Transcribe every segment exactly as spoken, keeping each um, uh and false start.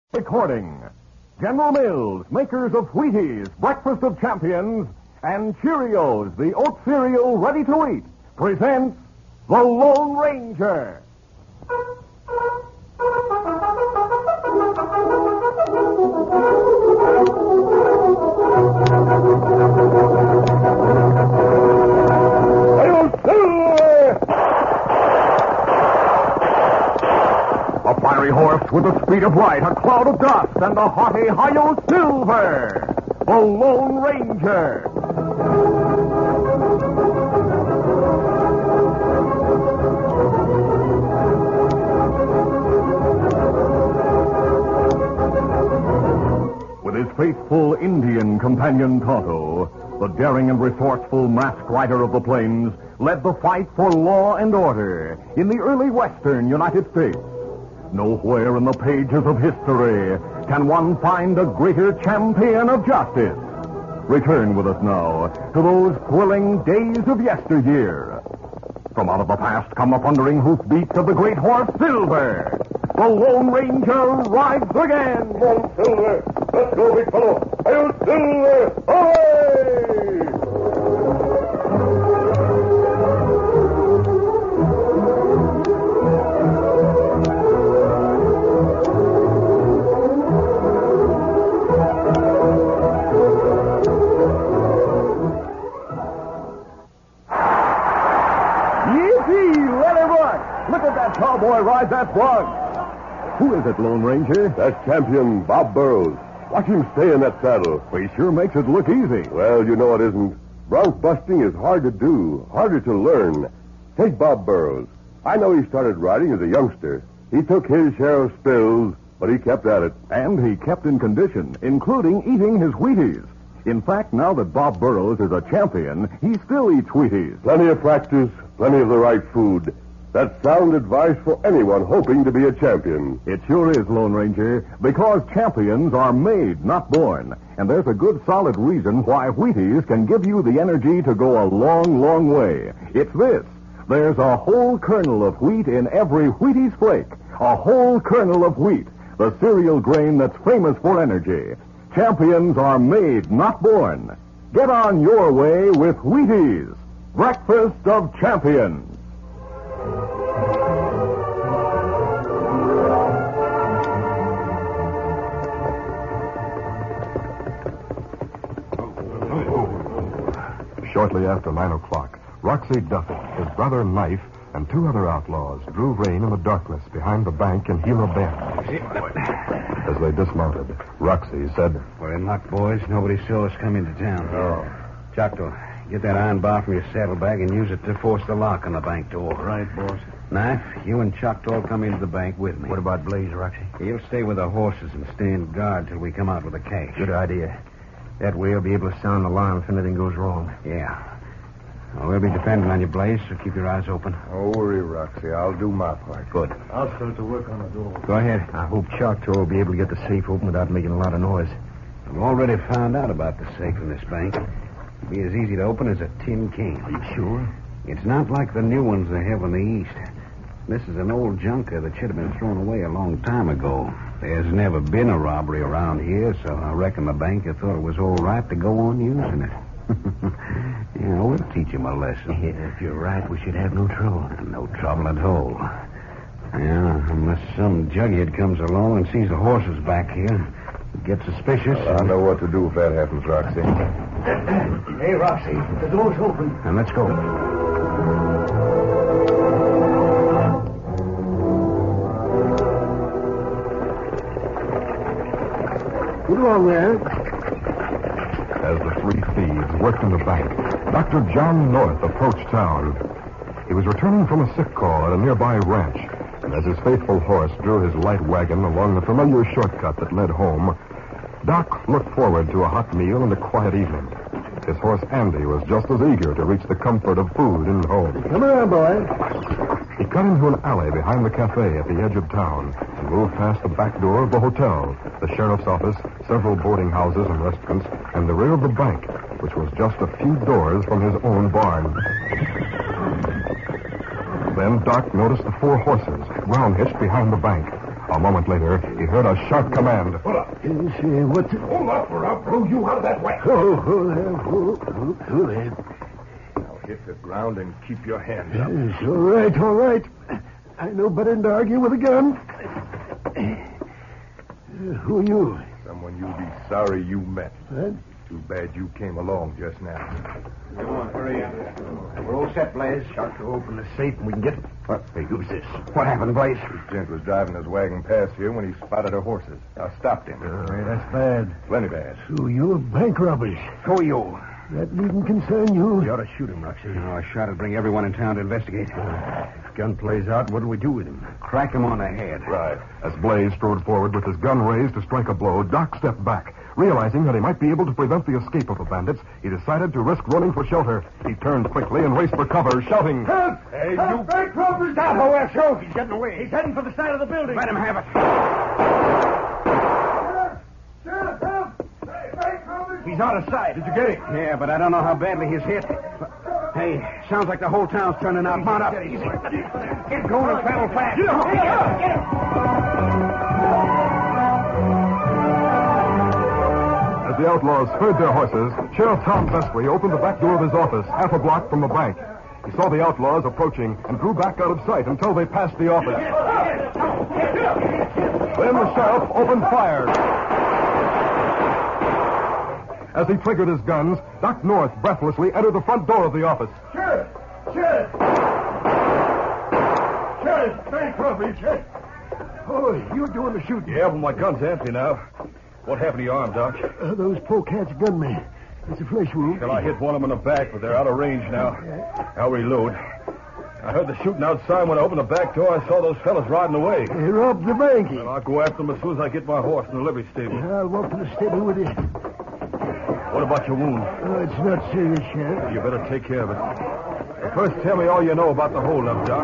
Recording. General Mills, makers of Wheaties, Breakfast of Champions, and Cheerios, the oat cereal ready to eat, presents The Lone Ranger. A fiery horse with the speed of light, a cloud of dust, and the haughty Hi-Yo Silver, the Lone Ranger. With his faithful Indian companion Tonto, the daring and resourceful masked rider of the plains led the fight for law and order in the early western United States. Nowhere in the pages of history can one find a greater champion of justice. Return with us now to those thrilling days of yesteryear. From out of the past come the thundering hoofbeats of the great horse Silver. The Lone Ranger rides again. Come on, Silver. Let's go, big fellow. Hail, Silver! Away! Cowboy rides that slug. Who is it, Lone Ranger? That's champion Bob Burrows. Watch him stay in that saddle. Well, he sure makes it look easy. Well, you know it isn't. Bronc busting is hard to do, harder to learn. Take Bob Burrows. I know he started riding as a youngster. He took his share of spills, but he kept at it. And he kept in condition, including eating his Wheaties. In fact, now that Bob Burrows is a champion, he still eats Wheaties. Plenty of practice, plenty of the right food. That's sound advice for anyone hoping to be a champion. It sure is, Lone Ranger, because champions are made, not born. And there's a good, solid reason why Wheaties can give you the energy to go a long, long way. It's this. There's a whole kernel of wheat in every Wheaties flake. A whole kernel of wheat, the cereal grain that's famous for energy. Champions are made, not born. Get on your way with Wheaties, Breakfast of Champions. Shortly after nine o'clock, Roxy Duffy, his brother Knife, and two other outlaws drew rein in the darkness behind the bank in Gila Bend. As they dismounted, Roxy said, "We're in luck, boys. Nobody saw us come into town." Oh. Choctaw, get that iron bar from your saddlebag and use it to force the lock on the bank door. Right, boss. Knife, you and Choctaw come into the bank with me. What about Blaze, Roxy? He'll stay with the horses and stand guard till we come out with the cash. Good idea. That way he'll be able to sound the alarm if anything goes wrong. Yeah. Well, we'll be depending on you, Blaze, so keep your eyes open. Don't worry, Roxy. I'll do my part. Good. I'll start to work on the door. Go ahead. I hope Choctaw will be able to get the safe open without making a lot of noise. I've already found out about the safe in this bank. It'll be as easy to open as a tin can. Are you sure? It's not like the new ones they have in the East. This is an old junker that should have been thrown away a long time ago. There's never been a robbery around here, so I reckon the banker thought it was all right to go on using it. Yeah, we'll teach him a lesson. Yeah, if you're right, we should have no trouble. No trouble at all. Yeah, unless some jughead comes along and sees the horses back here, gets suspicious. Well, I know what to do if that happens, Roxy. Hey, Roxy, the door's open. And let's go. Put along there. As the three thieves worked in the bank, Doctor John North approached town. He was returning from a sick call at a nearby ranch, and as his faithful horse drew his light wagon along the familiar shortcut that led home, Doc looked forward to a hot meal and a quiet evening. His horse Andy was just as eager to reach the comfort of food and home. Come on, boy. He cut into an alley behind the cafe at the edge of town and moved past the back door of the hotel, the sheriff's office, several boarding houses and restaurants, and the rear of the bank, which was just a few doors from his own barn. Then Doc noticed the four horses, round hitched behind the bank. A moment later, he heard a sharp command. Hold up. Say, what the... Hold up, or I'll blow you out of that way. Oh, hold there, hold, hold, hold there. Now hit the ground and keep your hands up. Yes, all right, all right. I know better than to argue with a gun. Uh, who are you? Someone you'll be sorry you met. What? Too bad you came along just now. Come on, hurry up. We're all set, Blaze. Shot to open the safe and we can get... What? Hey, who's this? What happened, Blaze? This gent was driving his wagon past here when he spotted our horses. I stopped him. Uh, that's bad. Plenty bad. So you're bank robbers. Who are you? That needn't concern you. You ought to shoot him, Roxy. No, a shot would bring everyone in town to investigate. If gun plays out, what do we do with him? Crack him on the head. Right. As Blaze strode forward with his gun raised to strike a blow, Doc stepped back. Realizing that he might be able to prevent the escape of the bandits, he decided to risk running for shelter. He turned quickly and raced for cover, shouting, Help! Hey, Help! you... Bank robbers! Stop, down! where so? He's getting away. He's heading for the side of the building. Let him have it. Sheriff, help! Hey, bank robbers! He's out of sight. Did you get him? Yeah, but I don't know how badly he's hit. Hey, sounds like the whole town's turning out. Mount up. Easy. Get going and travel fast. Get him! Get him! Get him! As the outlaws spurred their horses, Sheriff Tom Vestry opened the back door of his office half a block from the bank. He saw the outlaws approaching and drew back out of sight until they passed the office. Then the sheriff opened fire. As he triggered his guns, Doc North breathlessly entered the front door of the office. Sheriff! Sheriff! Sheriff! Bank robbery, Sheriff! Oh, you're doing the shooting. Yeah, but my gun's empty now. What happened to your arm, Doc? Uh, those polecats gunmen. It's a flesh wound. Well, I hit one of them in the back, but they're out of range now. I'll reload. I heard the shooting outside. When I opened the back door, I saw those fellas riding away. They robbed the bank. Well, I'll go after them as soon as I get my horse in the livery stable. I'll walk to the stable with you. What about your wound? Oh, it's not serious, Sheriff. You better take care of it. But first, tell me all you know about the holdup, Doc.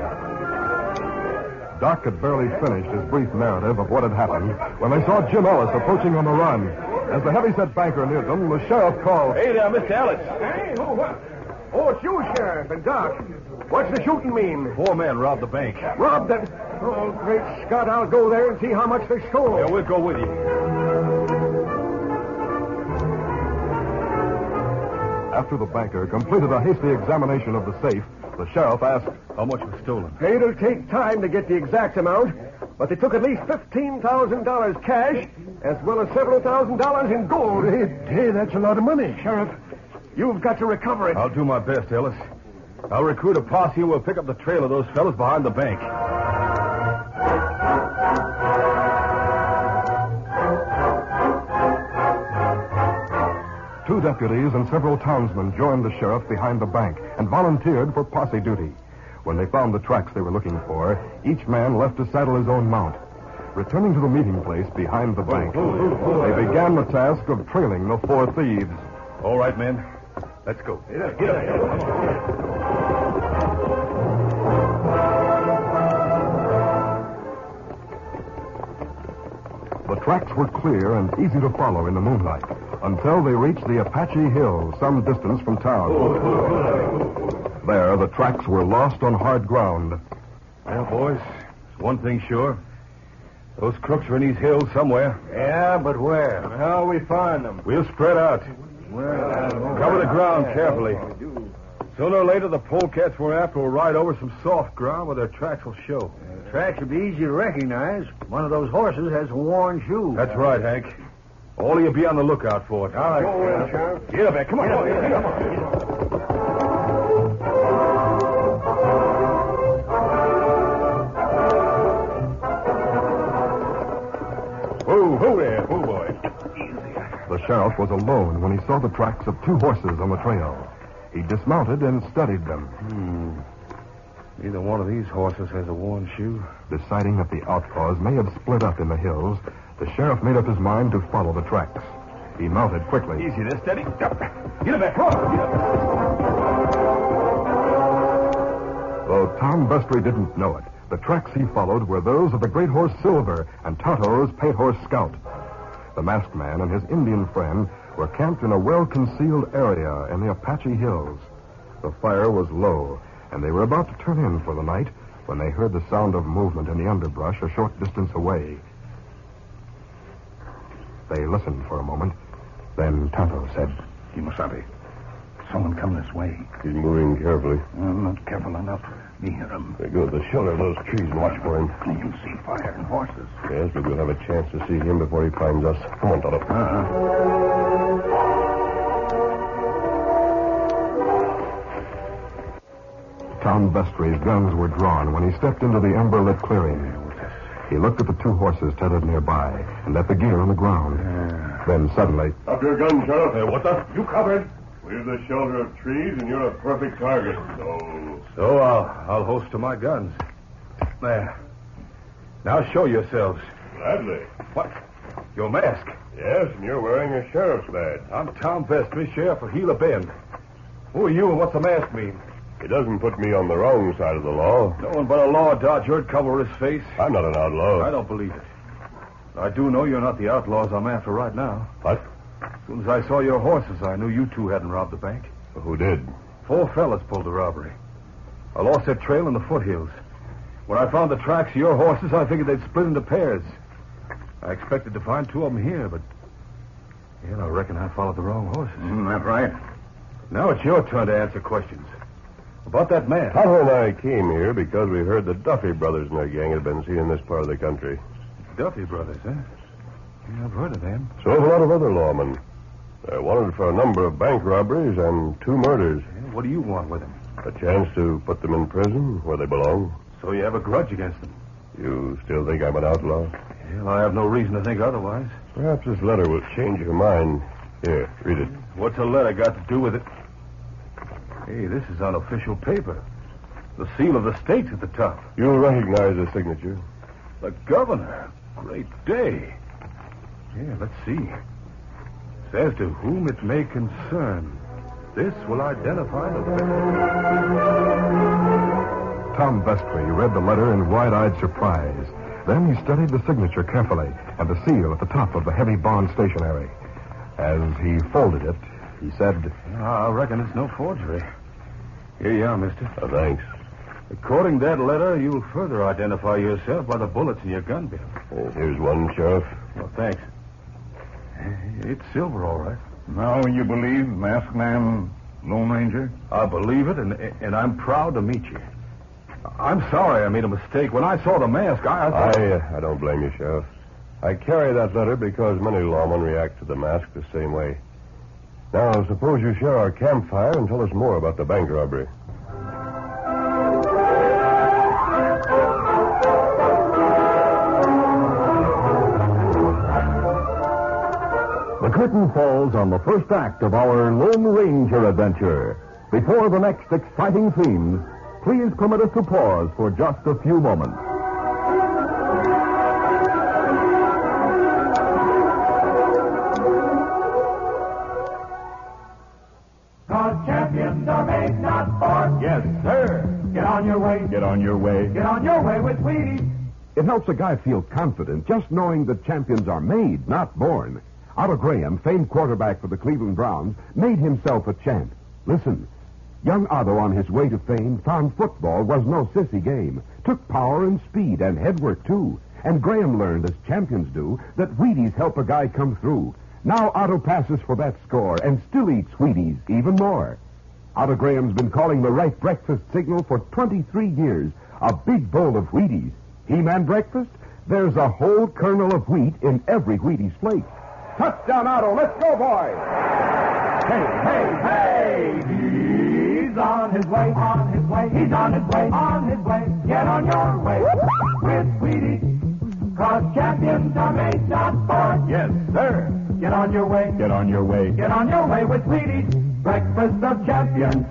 Doc had barely finished his brief narrative of what had happened when they saw Jim Ellis approaching on the run. As the heavyset banker neared them, the sheriff called, Hey there, Mister Ellis. Hey, oh, what? Oh, it's you, Sheriff, and Doc. What's the shooting mean? Four men robbed the bank. Robbed them? Oh, great Scott, I'll go there and see how much they stole. Yeah, we'll go with you. After the banker completed a hasty examination of the safe, the sheriff asked, How much was stolen? It'll take time to get the exact amount, but they took at least fifteen thousand dollars cash, as well as several thousand dollars in gold. Hey, hey, that's a lot of money, Sheriff. You've got to recover it. I'll do my best, Ellis. I'll recruit a posse and we'll pick up the trail of those fellas behind the bank. Two deputies and several townsmen joined the sheriff behind the bank and volunteered for posse duty. When they found the tracks they were looking for, each man left to saddle his own mount. Returning to the meeting place behind the bank, they began the task of trailing the four thieves. All right, men. Let's go. Get up. Get up. The tracks were clear and easy to follow in the moonlight until they reached the Apache Hills, some distance from town. There, the tracks were lost on hard ground. Well, boys, there's one thing sure. Those crooks are in these hills somewhere. Yeah, but where? How we find them? We'll spread out. Cover the ground carefully. Sooner or later, the polecats we're after will ride over some soft ground where their tracks will show. The tracks will be easy to recognize. One of those horses has worn shoes. That's right, Hank. All of you be on the lookout for it. All right. Go in, Sheriff. Get up there. Come on. Get up, get up. Whoa, whoa there. Whoa, boy. The sheriff was alone when he saw the tracks of two horses on the trail. He dismounted and studied them. Hmm. Neither one of these horses has a worn shoe. Deciding that the outlaws may have split up in the hills, the sheriff made up his mind to follow the tracks. He mounted quickly. Easy there, steady. Get up there. Come on. Get up. Though Tom Vestry didn't know it, the tracks he followed were those of the great horse Silver and Tonto's paint horse Scout. The masked man and his Indian friend were camped in a well-concealed area in the Apache Hills. The fire was low, and they were about to turn in for the night when they heard the sound of movement in the underbrush a short distance away. They listened for a moment. Then Tonto said, Kimosabe, someone come this way. He's moving carefully. I'm not careful enough. Me hear him. They go to the shelter of those trees and watch for him. You see fire and horses. Yes, but we'll have a chance to see him before he finds us. Come on, Tonto. Uh-huh. Tom Vestry's guns were drawn when he stepped into the ember-lit clearing. He looked at the two horses tethered nearby and at the gear on the ground. Yeah. Then suddenly... Up your gun, Sheriff. Hey, what the? You covered. We're the shelter of trees, and you're a perfect target. So... So I'll, I'll host to my guns. There. Now show yourselves. Gladly. What? Your mask? Yes, and you're wearing a sheriff's badge. I'm Tom Vestry, sheriff of Gila Bend. Who are you and what's the mask mean? It doesn't put me on the wrong side of the law. No one but a law dodger would cover his face. I'm not an outlaw. I don't believe it. I do know you're not the outlaws I'm after right now. What? As soon as I saw your horses, I knew you two hadn't robbed the bank. Who did? Four fellas pulled the robbery. I lost their trail in the foothills. When I found the tracks of your horses, I figured they'd split into pairs. I expected to find two of them here, but... Yeah, I reckon I followed the wrong horses. Mm, that's right. Now it's your turn to answer questions. About that man. Tonto and I came here because we heard the Duffy brothers and their gang had been seen in this part of the country. Duffy brothers, huh? Yeah, I've heard of them. So have a lot of other lawmen. They're wanted for a number of bank robberies and two murders. Yeah, what do you want with them? A chance to put them in prison where they belong. So you have a grudge against them? You still think I'm an outlaw? Well, I have no reason to think otherwise. Perhaps this letter will change your mind. Here, read it. What's a letter got to do with it? Hey, this is unofficial paper. The seal of the state's at the top. You'll recognize the signature. The governor. Great day. Yeah, let's see. Says to whom it may concern. This will identify the victim. Tom Vestry read the letter in wide-eyed surprise. Then he studied the signature carefully and the seal at the top of the heavy bond stationery. As he folded it, he said, I reckon it's no forgery. Here you are, mister. Oh, thanks. According to that letter, you'll further identify yourself by the bullets in your gun bill. Uh, here's one, Sheriff. Well, thanks. It's silver, all right. Now you believe Masked Man, Lone Ranger? I believe it, and and I'm proud to meet you. I'm sorry I made a mistake. When I saw the mask, I... I, thought... I, uh, I don't blame you, Sheriff. I carry that letter because many lawmen react to the mask the same way. Now, suppose you share our campfire and tell us more about the bank robbery. The curtain falls on the first act of our Lone Ranger adventure. Before the next exciting scenes, please permit us to pause for just a few moments. Cause champions are made, not bought. Yes, sir. Get on your way. Get on your way. Get on your way with Wheaties. It helps a guy feel confident just knowing that champions are made, not born. Otto Graham, famed quarterback for the Cleveland Browns, made himself a champ. Listen, young Otto on his way to fame found football was no sissy game. Took power and speed and headwork, too. And Graham learned, as champions do, that Wheaties help a guy come through. Now Otto passes for that score and still eats Wheaties even more. Otto Graham's been calling the right breakfast signal for twenty-three years. A big bowl of Wheaties. He-Man breakfast? There's a whole kernel of wheat in every Wheaties flake. Touchdown, Otto. Let's go, boys. Hey, hey, hey! He's on his way, on his way, he's on his way, on his way. Get on your way with Wheaties. Cause champions are made, not born. Yes, sir. Get on your way. Get on your way. Get on your way with Wheaties. Breakfast of champions.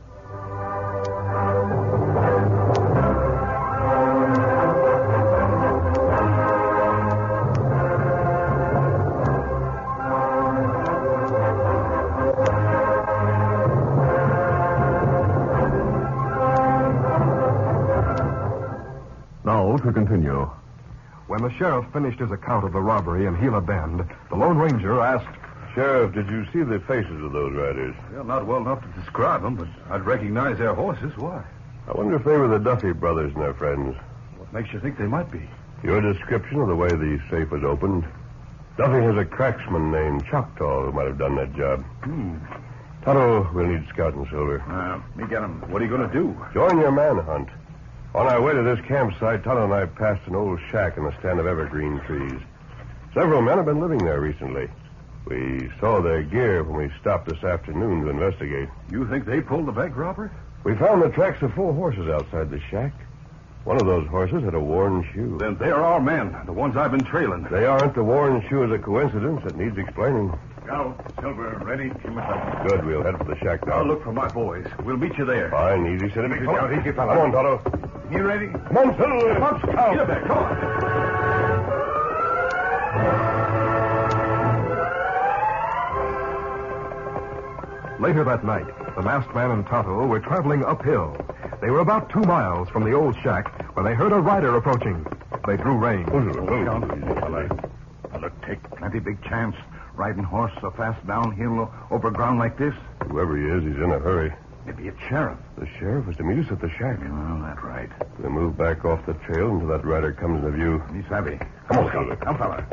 Now, to continue. When the sheriff finished his account of the robbery in Gila Bend, the Lone Ranger asked, Sheriff, did you see the faces of those riders? Well, not well enough to describe them, but I'd recognize their horses. Why? I wonder if they were the Duffy brothers and their friends. What makes you think they might be? Your description of the way the safe was opened. Duffy has a cracksman named Choctaw who might have done that job. Hmm. Tonto, we'll need Scout and Silver. Uh, me get him. What are you going to do? Join your manhunt. On our way to this campsite, Tonto and I passed an old shack in a stand of evergreen trees. Several men have been living there recently. We saw their gear when we stopped this afternoon to investigate. You think they pulled the bank robbery? We found the tracks of four horses outside the shack. One of those horses had a worn shoe. Then they are our men, the ones I've been trailing. They aren't. The worn shoe is a coincidence that needs explaining. Scout, Silver, ready? Give me some. Good. We'll head for the shack now. I'll look for my boys. We'll meet you there. Fine. Easy, steady, big fella. Scout, easy, fella. Come on, Tonto. You ready? Come on, Silver. Come on, Scout. Get there. Come on. Later that night, the masked man and Tonto were traveling uphill. They were about two miles from the old shack when they heard a rider approaching. They drew rein. Will it take plenty big chance riding horse so fast downhill over ground like this? Whoever he is, he's in a hurry. Maybe it's sheriff. The sheriff was to meet us at the shack. Oh, that's right. We'll move back off the trail until that rider comes into view. Me savvy. Come on, Silver. Come, fella.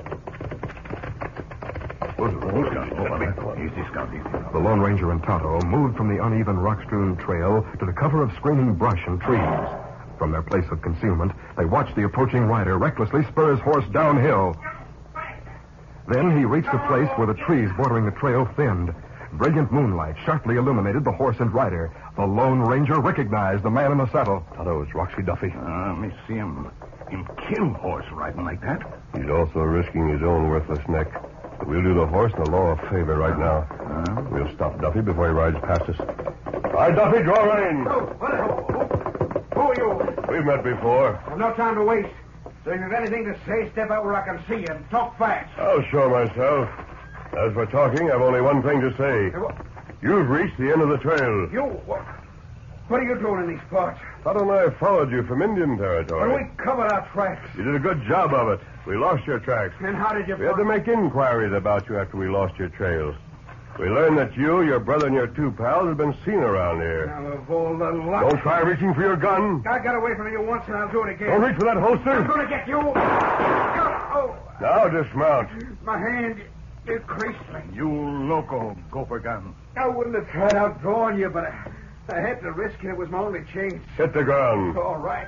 Easy, Scout, easy. The Lone Ranger and Tonto moved from the uneven rock-strewn trail to the cover of screening brush and trees. From their place of concealment, they watched the approaching rider recklessly spur his horse downhill. Then he reached a place where the trees bordering the trail thinned. Brilliant moonlight sharply illuminated the horse and rider. The Lone Ranger recognized the man in the saddle. Tonto, it's Roxy Duffy. Uh, me see him. Him kill horse riding like that. He's also risking his own worthless neck. But we'll do the horse and the law a favor right now. Uh, We'll stop Duffy before he rides past us. All right, Duffy, draw rein. Oh, what? Who, who are you? We've met before. I've no time to waste. So if you've anything to say, step out where I can see you and talk fast. I'll show myself. As for talking, I've only one thing to say. Hey, what? You've reached the end of the trail. You? What, what are you doing in these parts? Todd and I followed you from Indian territory. Well, we covered our tracks. You did a good job of it. We lost your tracks. And how did you... We had to make inquiries about you after we lost your trail. We learned that you, your brother, and your two pals had been seen around here. Now, of all the luck... Don't try reaching for your gun. I got away from you once, and I'll do it again. Don't reach for that holster. I'm going to get you. Oh, Now dismount. my hand is creased. you loco, gopher gun. I wouldn't have tried outdrawing you, but I, I had to risk it. It was my only chance. Hit the ground. All right.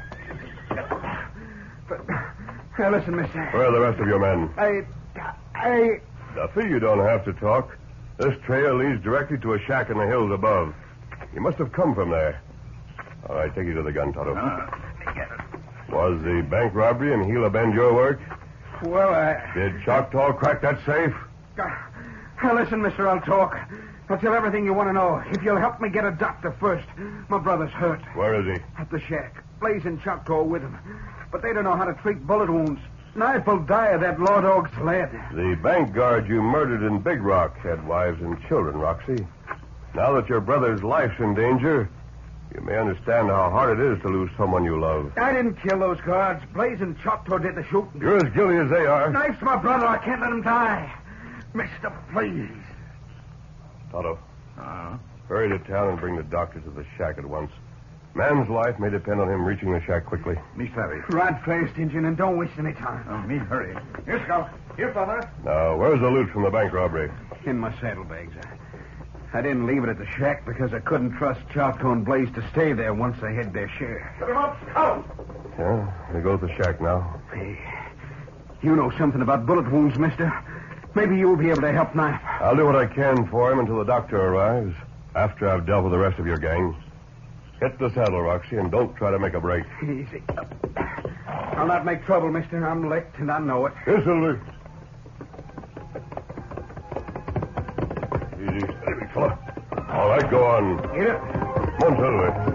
But, now listen, mister. Where are the rest of your men? I... I... Duffy, you don't have to talk. This trail leads directly to a shack in the hills above. You must have come from there. All right, take you to the gun, Tonto. Uh, Was the bank robbery in Gila Bend your work? Well, I... Did Choctaw crack that safe? Now listen, mister, I'll talk. I'll tell everything you want to know. If you'll help me get a doctor first. My brother's hurt. Where is he? At the shack. Blaze and Choctaw with him. But they don't know how to treat bullet wounds. Knife will die of that law dog's lead. The bank guard you murdered in Big Rock had wives and children, Roxy. Now that your brother's life's in danger, you may understand how hard it is to lose someone you love. I didn't kill those guards. Blaze and Choctaw did the shooting. You're as guilty as they are. Knife's my brother. I can't let him die. Mister, please. Tonto, uh, hurry to town and bring the doctor to the shack at once. Man's life may depend on him reaching the shack quickly. me savvy. Ride fast, Injun, and don't waste any time. Uh, me hurry. Here, Scout. Here, father. Now, where's the loot from the bank robbery? In my saddlebags. I, I didn't leave it at the shack because I couldn't trust Choctaw and Blaze to stay there once they had their share. Put him up, Scout! Yeah, we go to the shack now. Hey, you know something about bullet wounds, mister. Maybe you'll be able to help Knife. I'll do what I can for him until the doctor arrives, after I've dealt with the rest of your gang. Hit the saddle, Roxy, and don't try to make a break. Easy. I'll not make trouble, mister. I'm licked, and I know it. Here, Silver. Easy, steady, big fella. All right, go on. Get it? Come on, Silver.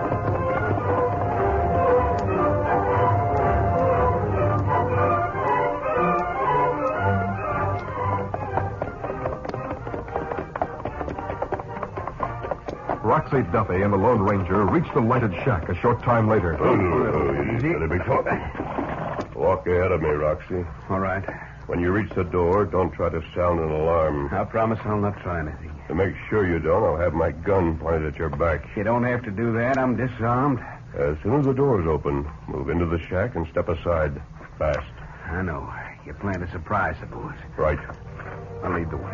Roxy Duffy and the Lone Ranger reached the lighted shack a short time later. Oh, easy, steady, big fella. Walk ahead of me, Roxy. All right. When you reach the door, don't try to sound an alarm. I promise I'll not try anything. To make sure you don't, I'll have my gun pointed at your back. You don't have to do that. I'm disarmed. As soon as the door's open, move into the shack and step aside. Fast. I know. You plan to surprise the boys. Right. I'll lead the way.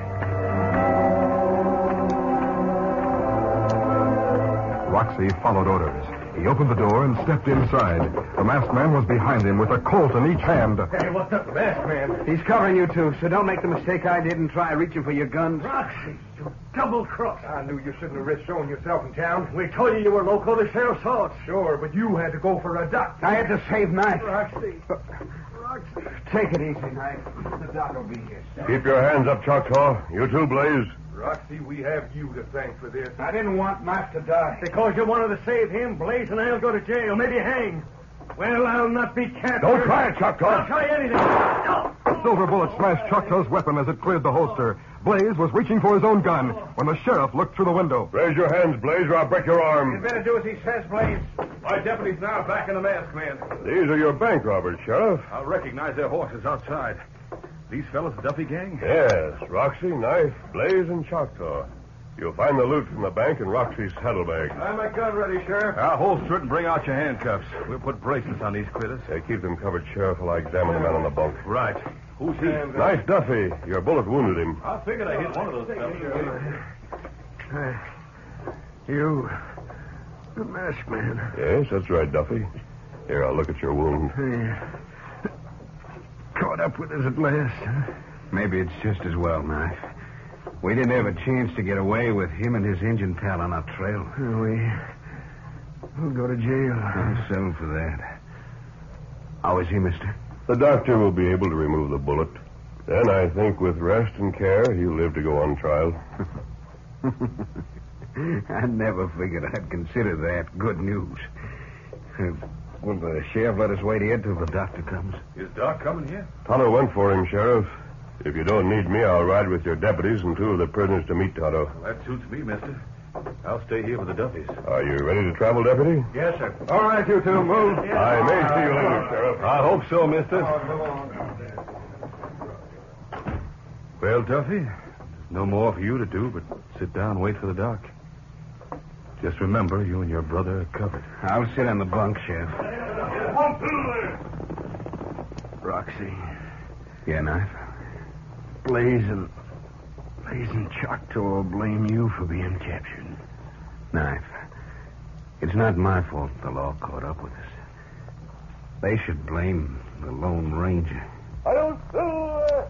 Roxy followed orders. He opened the door and stepped inside. The masked man was behind him with a Colt in each hand. Hey, what's up, masked man? He's covering you, too, so don't make the mistake I did and try reaching for your guns. Roxy, you double-cross. I knew you shouldn't have risked showing yourself in town. We told you you were local. The sheriff saw it. Sure, but you had to go for a duck. I had to save Knife. Roxy. Roxy. Take it easy, Knife. The doc will be here. Keep your hands up, Choctaw. You too, Blaze. Roxy, we have you to thank for this. I didn't want Knife to die. Because you wanted to save him, Blaze and I'll go to jail, maybe hang. Well, I'll not be captured. Don't try it, Choctaw. I'll try anything. No. A silver bullet smashed Choctaw's weapon as it cleared the holster. Blaze was reaching for his own gun when the sheriff looked through the window. Raise your hands, Blaze, or I'll break your arm. You better do as he says, Blaze. My deputy's now back in the masked man. These are your bank robbers, Sheriff. I'll recognize their horses outside. These fellas the Duffy gang? Yes, Roxy, Knife, Blaze, and Choctaw. You'll find the loot from the bank in Roxy's saddlebag. I'm my gun ready, Sheriff. I'll holster it and bring out your handcuffs. We'll put bracelets on these critters. Hey, keep them covered, Sheriff, while I examine the man on the bunk. Right. Who's he? Knife Duffy. Your bullet wounded him. I figured I hit one of those fellas. You, the masked man. Yes, that's right, Duffy. Here, I'll look at your wound. Hey. Caught up with us at last, huh? Maybe it's just as well, Knife. We didn't have a chance to get away with him and his Indian pal on our trail. We... We'll go to jail. I'll settle for that. How is he, mister? The doctor will be able to remove the bullet. Then I think with rest and care, he'll live to go on trial. I never figured I'd consider that good news. Uh, will the sheriff let us wait here till the doctor comes? Is Doc coming here? Tonto went for him, Sheriff. If you don't need me, I'll ride with your deputies and two of the prisoners to meet Tonto. Well, that suits me, mister. I'll stay here with the Duffys. Are you ready to travel, Deputy? Yes, sir. All right, you two, move. I may see you later, Sheriff. I hope so, mister. Well, Duffy, no more for you to do but sit down and wait for the doc. Just remember, you and your brother are covered. I'll sit on the bunk, Sheriff. One, two, Roxy, Yeah, Knife? Blaze and... Blaze and Choctaw will blame you for being captured. Knife. It's not my fault the law caught up with us. They should blame the Lone Ranger. I don't know.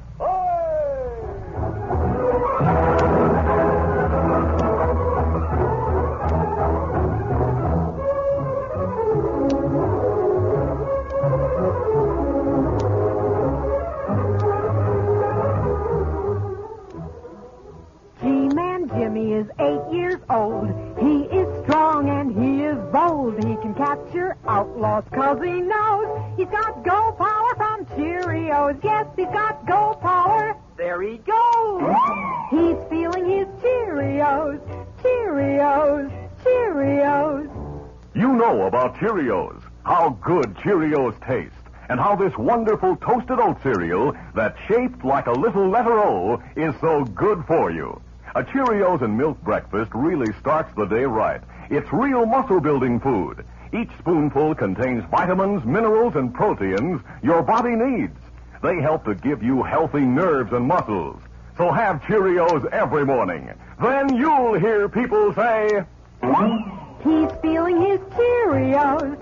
G-Man Jimmy is eight years old. He is strong and he is bold. He can capture outlaws cause he knows he's got go power from Cheerios. Yes, he's got go power. There he goes. He's feeling his Cheerios. Cheerios. Cheerios. You know about Cheerios, how good Cheerios taste, and how this wonderful toasted oat cereal that's shaped like a little letter O is so good for you. A Cheerios and milk breakfast really starts the day right. It's real muscle-building food. Each spoonful contains vitamins, minerals, and proteins your body needs. They help to give you healthy nerves and muscles. So have Cheerios every morning. Then you'll hear people say... He's feeling his Cheerios.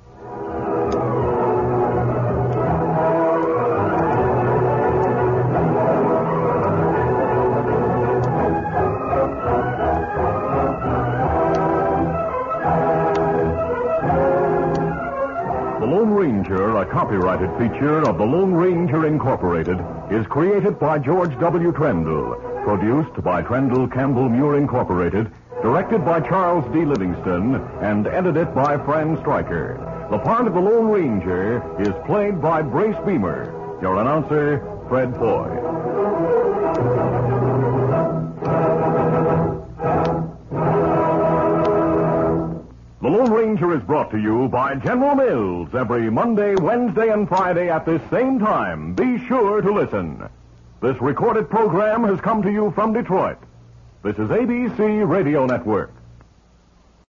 The Lone Ranger, a copyrighted feature of the Lone Ranger Incorporated, is created by George W. Trendle, produced by Trendle Campbell Muir Incorporated, directed by Charles D. Livingston, and edited by Fran Stryker. The part of the Lone Ranger is played by Brace Beamer. Your announcer, Fred Foy. The The Lone Ranger is brought to you by General Mills every Monday, Wednesday, and Friday at this same time. Be sure to listen. This recorded program has come to you from Detroit. This is A B C Radio Network.